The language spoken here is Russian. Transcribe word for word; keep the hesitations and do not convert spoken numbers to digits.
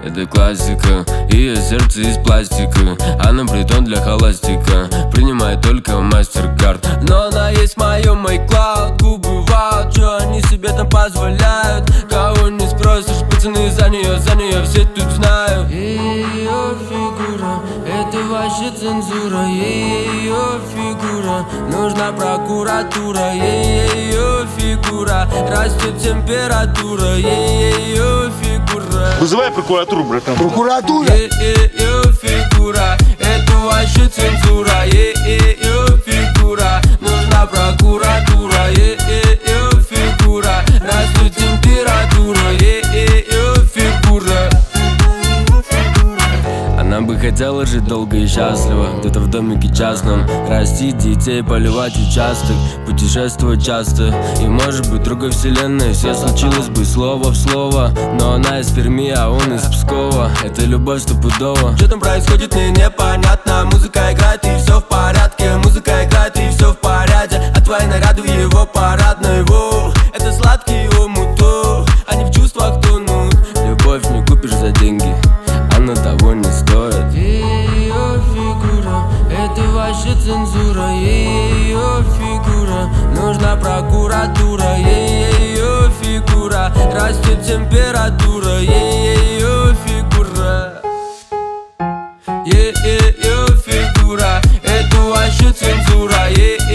Это классика, ее сердце из пластика. Она притон для холостяка, принимает только мастер-карт. Но она есть в моем iCloud. Губы вау, чё они себе там позволяют? Кого не спросишь, пацаны за нее, за нее все тут знают. Ее фигура, это вообще цензура. Ее фигура, нужна прокуратура. Ее фигура, растет температура. Ее фигура. Вызывай прокуратуру, братан. Прокуратура? Ее фигура, это вообще цензура. Ее фигура, нужна прокуратура. Ее фигура, растет температура. Ее фигура. Она бы хотела жить долго и счастливо, где-то в домике частном, растить детей, поливать участок, путешествовать часто. И может быть в другой вселенной все случилось бы слово в слово. Но она из Перми, а он из Пскова. Это любовь стопудово. Что там происходит, мне непонятно. Музыка играет и все в порядке. Музыка играет и все в порядке. А твои наряды в его парадной. Воу, это сладкий омут. Они в чувствах тонут. Любовь не купишь за деньги, она того не стоит. Ее фигура, это вообще цензура. Ее фигура, нужна прокуратура. Ее фигура, растет температура. Ее фигура. Ее фигура, это вообще цензура.